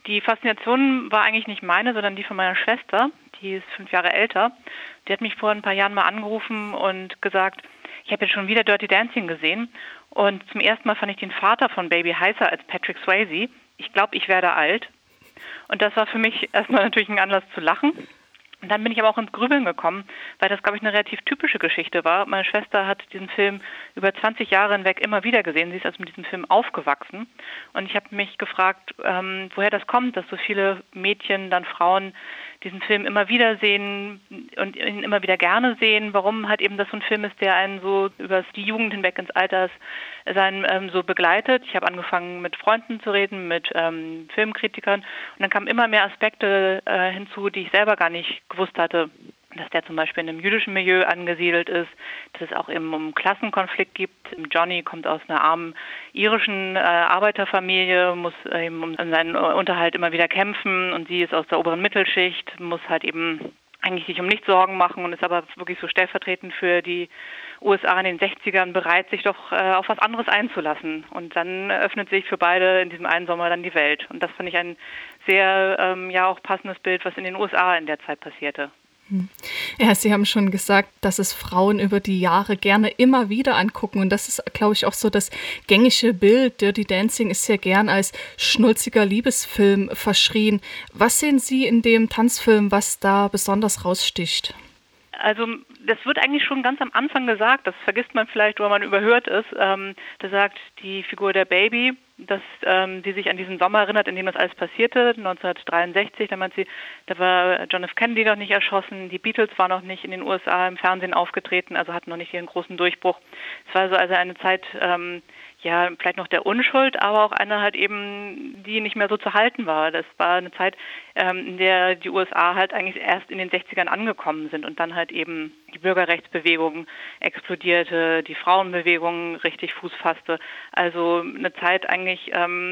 Die Faszination war eigentlich nicht meine, sondern die von meiner Schwester. Die ist 5 Jahre älter. Die hat mich vor ein paar Jahren mal angerufen und gesagt, ich habe jetzt schon wieder Dirty Dancing gesehen. Und zum ersten Mal fand ich den Vater von Baby heißer als Patrick Swayze. Ich glaube, ich werde alt. Und das war für mich erstmal natürlich ein Anlass zu lachen. Und dann bin ich aber auch ins Grübeln gekommen, weil das, glaube ich, eine relativ typische Geschichte war. Meine Schwester hat diesen Film über 20 Jahre hinweg immer wieder gesehen. Sie ist also mit diesem Film aufgewachsen. Und ich habe mich gefragt, woher das kommt, dass so viele Mädchen, dann Frauen diesen Film immer wieder sehen und ihn immer wieder gerne sehen. Warum halt eben das so ein Film ist, der einen so über die Jugend hinweg ins Alter so begleitet. Ich habe angefangen, mit Freunden zu reden, mit Filmkritikern. Und dann kamen immer mehr Aspekte hinzu, die ich selber gar nicht gewusst hatte, dass der zum Beispiel in einem jüdischen Milieu angesiedelt ist, dass es auch eben um Klassenkonflikt gibt. Johnny kommt aus einer armen irischen Arbeiterfamilie, muss eben um seinen Unterhalt immer wieder kämpfen und sie ist aus der oberen Mittelschicht, muss halt eben eigentlich sich um nichts Sorgen machen und ist aber wirklich so stellvertretend für die USA in den 60ern bereit, sich doch auf was anderes einzulassen. Und dann öffnet sich für beide in diesem einen Sommer dann die Welt. Und das fand ich ein sehr auch passendes Bild, was in den USA in der Zeit passierte. Ja, Sie haben schon gesagt, dass es Frauen über die Jahre gerne immer wieder angucken. Und das ist, glaube ich, auch so das gängige Bild. Dirty Dancing ist sehr gern als schnulziger Liebesfilm verschrien. Was sehen Sie in dem Tanzfilm, was da besonders raussticht? Also das wird eigentlich schon ganz am Anfang gesagt, das vergisst man vielleicht, weil man überhört ist. Da sagt die Figur der Baby, dass sie sich an diesen Sommer erinnert, in dem das alles passierte, 1963. Da meint sie, da war John F. Kennedy noch nicht erschossen, die Beatles waren noch nicht in den USA im Fernsehen aufgetreten, also hatten noch nicht ihren großen Durchbruch. Es war also eine Zeit, vielleicht noch der Unschuld, aber auch eine halt eben, die nicht mehr so zu halten war. Das war eine Zeit, in der die USA halt eigentlich erst in den 60ern angekommen sind und dann halt eben die Bürgerrechtsbewegung explodierte, die Frauenbewegung richtig Fuß fasste. Also eine Zeit eigentlich,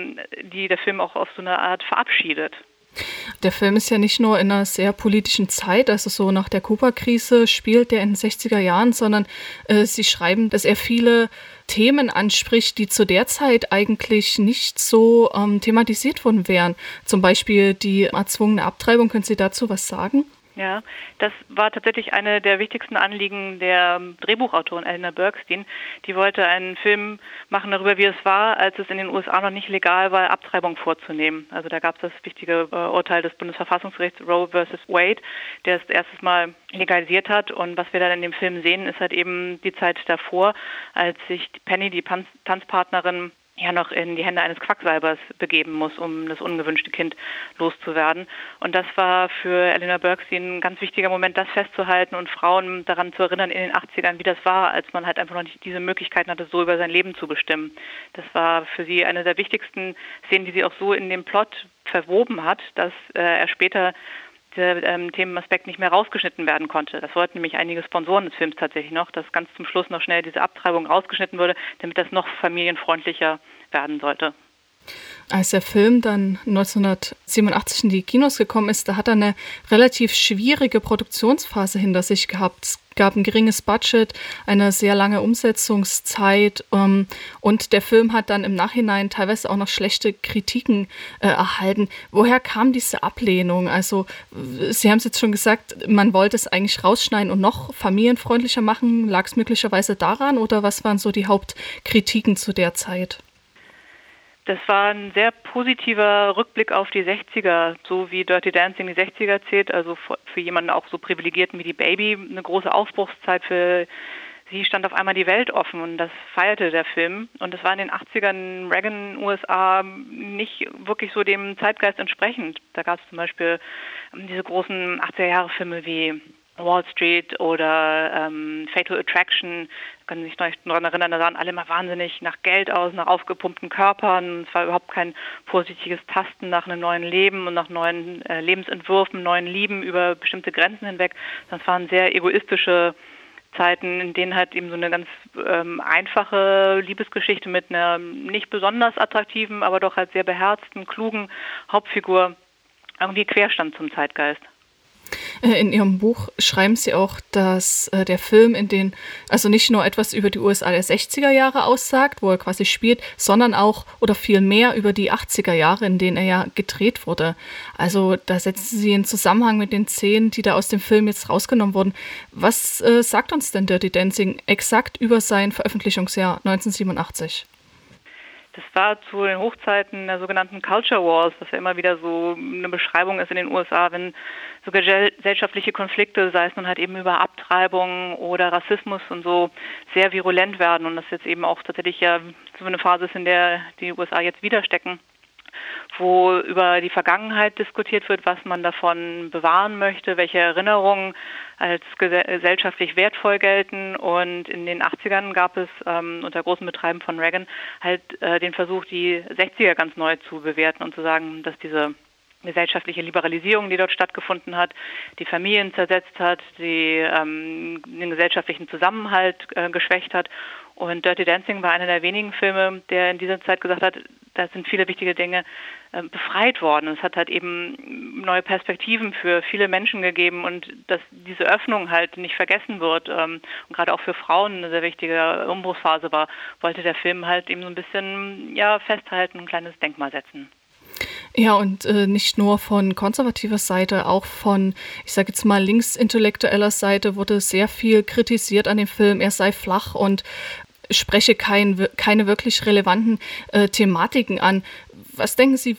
die der Film auch auf so eine Art verabschiedet. Der Film ist ja nicht nur in einer sehr politischen Zeit, also so nach der Kuba-Krise spielt der in den 60er Jahren, sondern Sie schreiben, dass er viele Themen anspricht, die zu der Zeit eigentlich nicht so thematisiert worden wären. Zum Beispiel die erzwungene Abtreibung. Können Sie dazu was sagen? Ja, das war tatsächlich eine der wichtigsten Anliegen der Drehbuchautorin Eleanor Bergstein. Die wollte einen Film machen darüber, wie es war, als es in den USA noch nicht legal war, Abtreibung vorzunehmen. Also da gab es das wichtige Urteil des Bundesverfassungsgerichts Roe versus Wade, der es erstes Mal legalisiert hat. Und was wir dann in dem Film sehen, ist halt eben die Zeit davor, als sich Penny, die Tanzpartnerin, noch in die Hände eines Quacksalbers begeben muss, um das ungewünschte Kind loszuwerden. Und das war für Eleanor Bergstein ein ganz wichtiger Moment, das festzuhalten und Frauen daran zu erinnern in den 80ern, wie das war, als man halt einfach noch nicht diese Möglichkeiten hatte, so über sein Leben zu bestimmen. Das war für sie eine der wichtigsten Szenen, die sie auch so in dem Plot verwoben hat, dass er später der Themenaspekt nicht mehr rausgeschnitten werden konnte. Das wollten nämlich einige Sponsoren des Films tatsächlich noch, dass ganz zum Schluss noch schnell diese Abtreibung rausgeschnitten wurde, damit das noch familienfreundlicher werden sollte. Als der Film dann 1987 in die Kinos gekommen ist, da hat er eine relativ schwierige Produktionsphase hinter sich gehabt. Es gab ein geringes Budget, eine sehr lange Umsetzungszeit und der Film hat dann im Nachhinein teilweise auch noch schlechte Kritiken erhalten. Woher kam diese Ablehnung? Also Sie haben es jetzt schon gesagt, man wollte es eigentlich rausschneiden und noch familienfreundlicher machen. Lag es möglicherweise daran oder was waren so die Hauptkritiken zu der Zeit? Das war ein sehr positiver Rückblick auf die 60er, so wie Dirty Dancing die 60er zählt, also für jemanden auch so privilegierten wie die Baby, eine große Aufbruchszeit für sie, stand auf einmal die Welt offen und das feierte der Film. Und das war in den 80ern Reagan USA nicht wirklich so dem Zeitgeist entsprechend. Da gab es zum Beispiel diese großen 80er-Jahre-Filme wie Wall Street oder Fatal Attraction, kann sich noch daran erinnern, da sahen alle immer wahnsinnig nach Geld aus, nach aufgepumpten Körpern. Es war überhaupt kein positives Tasten nach einem neuen Leben und nach neuen Lebensentwürfen, neuen Lieben über bestimmte Grenzen hinweg. Das waren sehr egoistische Zeiten, in denen halt eben so eine ganz einfache Liebesgeschichte mit einer nicht besonders attraktiven, aber doch halt sehr beherzten, klugen Hauptfigur irgendwie querstand zum Zeitgeist. In Ihrem Buch schreiben Sie auch, dass der Film also nicht nur etwas über die USA der 60er Jahre aussagt, wo er quasi spielt, sondern auch oder viel mehr über die 80er Jahre, in denen er ja gedreht wurde. Also da setzen Sie in Zusammenhang mit den Szenen, die da aus dem Film jetzt rausgenommen wurden. Was sagt uns denn Dirty Dancing exakt über sein Veröffentlichungsjahr 1987? Das war zu den Hochzeiten der sogenannten Culture Wars, was ja immer wieder so eine Beschreibung ist in den USA, wenn so gesellschaftliche Konflikte, sei es nun halt eben über Abtreibung oder Rassismus und so, sehr virulent werden und das jetzt eben auch tatsächlich ja so eine Phase ist, in der die USA jetzt wieder stecken, wo über die Vergangenheit diskutiert wird, was man davon bewahren möchte, welche Erinnerungen als gesellschaftlich wertvoll gelten. Und in den 80ern gab es unter großem Betreiben von Reagan halt den Versuch, die 60er ganz neu zu bewerten und zu sagen, dass diese gesellschaftliche Liberalisierung, die dort stattgefunden hat, die Familien zersetzt hat, den gesellschaftlichen Zusammenhalt geschwächt hat. Und Dirty Dancing war einer der wenigen Filme, der in dieser Zeit gesagt hat, da sind viele wichtige Dinge befreit worden. Es hat halt eben neue Perspektiven für viele Menschen gegeben und dass diese Öffnung halt nicht vergessen wird und gerade auch für Frauen eine sehr wichtige Umbruchsphase war, wollte der Film halt eben so ein bisschen festhalten, ein kleines Denkmal setzen. Ja, und nicht nur von konservativer Seite, auch von, ich sage jetzt mal, linksintellektueller Seite wurde sehr viel kritisiert an dem Film. Er sei flach und spreche keine wirklich relevanten Thematiken an. Was denken Sie,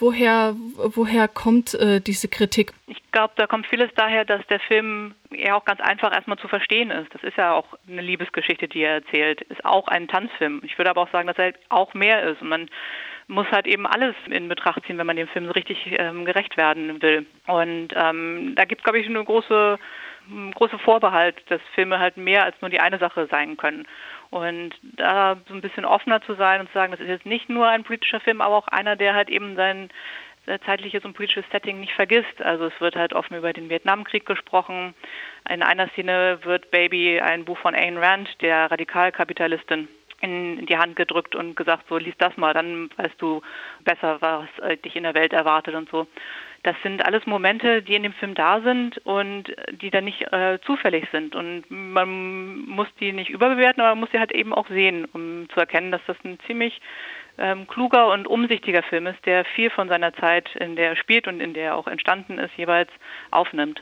woher kommt diese Kritik? Ich glaube, da kommt vieles daher, dass der Film ja auch ganz einfach erstmal zu verstehen ist. Das ist ja auch eine Liebesgeschichte, die er erzählt. Ist auch ein Tanzfilm. Ich würde aber auch sagen, dass er auch mehr ist. Und man muss halt eben alles in Betracht ziehen, wenn man dem Film so richtig gerecht werden will. Und da gibt es, glaube ich, eine große Vorbehalt, dass Filme halt mehr als nur die eine Sache sein können. Und da so ein bisschen offener zu sein und zu sagen, das ist jetzt nicht nur ein politischer Film, aber auch einer, der halt eben sein zeitliches und politisches Setting nicht vergisst. Also es wird halt offen über den Vietnamkrieg gesprochen. In einer Szene wird Baby ein Buch von Ayn Rand, der Radikalkapitalistin, in die Hand gedrückt und gesagt, so lies das mal, dann weißt du besser, was dich in der Welt erwartet und so. Das sind alles Momente, die in dem Film da sind und die dann nicht zufällig sind. Und man muss die nicht überbewerten, aber man muss sie halt eben auch sehen, um zu erkennen, dass das ein ziemlich kluger und umsichtiger Film ist, der viel von seiner Zeit, in der er spielt und in der er auch entstanden ist, jeweils aufnimmt.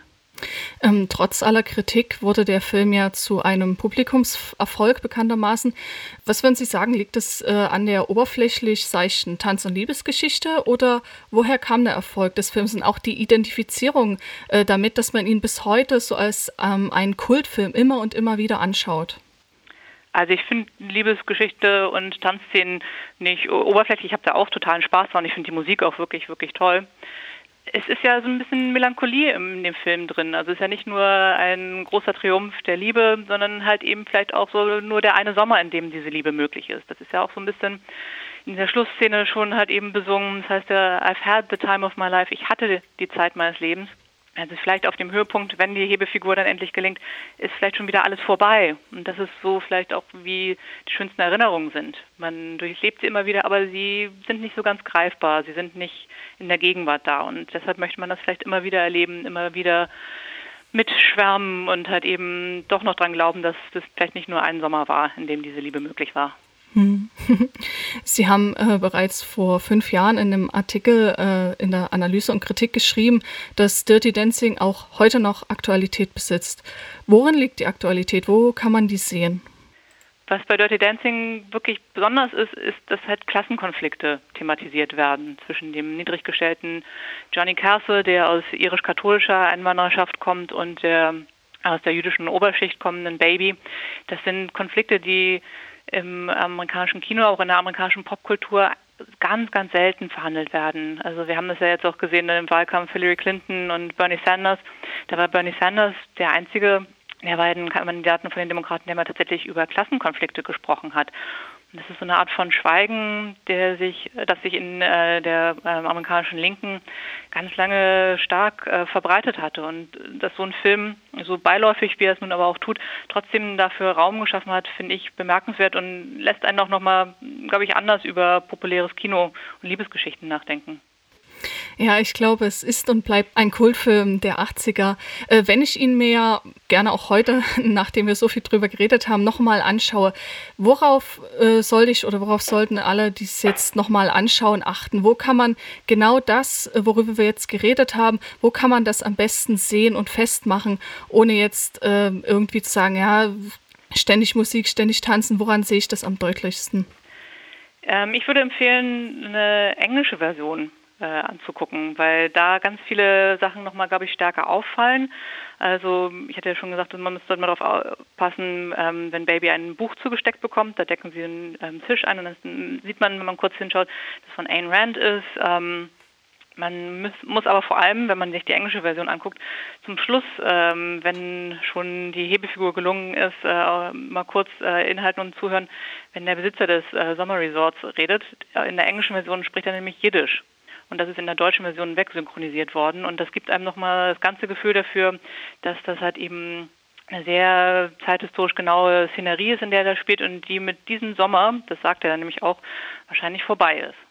Trotz aller Kritik wurde der Film ja zu einem Publikumserfolg bekanntermaßen. Was würden Sie sagen, liegt es an der oberflächlich seichten Tanz- und Liebesgeschichte oder woher kam der Erfolg des Films und auch die Identifizierung damit, dass man ihn bis heute so als einen Kultfilm immer und immer wieder anschaut? Also ich finde Liebesgeschichte und Tanzszenen nicht oberflächlich. Ich habe da auch totalen Spaß dran. Ich finde die Musik auch wirklich, wirklich toll. Es ist ja so ein bisschen Melancholie in dem Film drin. Also es ist ja nicht nur ein großer Triumph der Liebe, sondern halt eben vielleicht auch so nur der eine Sommer, in dem diese Liebe möglich ist. Das ist ja auch so ein bisschen in der Schlussszene schon halt eben besungen. Das heißt ja, I've had the time of my life. Ich hatte die Zeit meines Lebens. Also vielleicht auf dem Höhepunkt, wenn die Hebefigur dann endlich gelingt, ist vielleicht schon wieder alles vorbei. Und das ist so vielleicht auch, wie die schönsten Erinnerungen sind. Man durchlebt sie immer wieder, aber sie sind nicht so ganz greifbar. Sie sind nicht in der Gegenwart da. Und deshalb möchte man das vielleicht immer wieder erleben, immer wieder mitschwärmen und halt eben doch noch dran glauben, dass das vielleicht nicht nur ein Sommer war, in dem diese Liebe möglich war. Sie haben bereits vor 5 Jahren in einem Artikel in der Analyse und Kritik geschrieben, dass Dirty Dancing auch heute noch Aktualität besitzt. Worin liegt die Aktualität? Wo kann man die sehen? Was bei Dirty Dancing wirklich besonders ist, dass halt Klassenkonflikte thematisiert werden zwischen dem niedrig gestellten Johnny Castle, der aus irisch-katholischer Einwanderschaft kommt, und der aus der jüdischen Oberschicht kommenden Baby. Das sind Konflikte, die im amerikanischen Kino, auch in der amerikanischen Popkultur ganz, ganz selten verhandelt werden. Also wir haben das ja jetzt auch gesehen im Wahlkampf Hillary Clinton und Bernie Sanders. Da war Bernie Sanders der einzige der beiden Kandidaten von den Demokraten, der mal tatsächlich über Klassenkonflikte gesprochen hat. Und das ist so eine Art von Schweigen, das sich in der amerikanischen Linken ganz lange stark verbreitet hatte. Und dass so ein Film, so beiläufig wie er es nun aber auch tut, trotzdem dafür Raum geschaffen hat, finde ich bemerkenswert und lässt einen auch nochmal, glaube ich, anders über populäres Kino und Liebesgeschichten nachdenken. Ja, ich glaube, es ist und bleibt ein Kultfilm der 80er. Wenn ich ihn mir gerne auch heute, nachdem wir so viel drüber geredet haben, nochmal anschaue, worauf sollte ich oder worauf sollten alle, die es jetzt nochmal anschauen, achten? Wo kann man genau das, worüber wir jetzt geredet haben, wo kann man das am besten sehen und festmachen, ohne jetzt irgendwie zu sagen, ja, ständig Musik, ständig tanzen, woran sehe ich das am deutlichsten? Ich würde empfehlen, eine englische Version anzugucken, weil da ganz viele Sachen nochmal, glaube ich, stärker auffallen. Also ich hatte ja schon gesagt, man müsste mal darauf aufpassen, wenn Baby ein Buch zugesteckt bekommt, da decken sie einen Tisch ein und dann sieht man, wenn man kurz hinschaut, dass es von Ayn Rand ist. Man muss aber vor allem, wenn man sich die englische Version anguckt, zum Schluss, wenn schon die Hebefigur gelungen ist, mal kurz inhalten und zuhören, wenn der Besitzer des Sommerresorts redet. In der englischen Version spricht er nämlich Jiddisch. Und das ist in der deutschen Version wegsynchronisiert worden. Und das gibt einem nochmal das ganze Gefühl dafür, dass das halt eben eine sehr zeithistorisch genaue Szenerie ist, in der er spielt und die mit diesem Sommer, das sagt er dann nämlich auch, wahrscheinlich vorbei ist.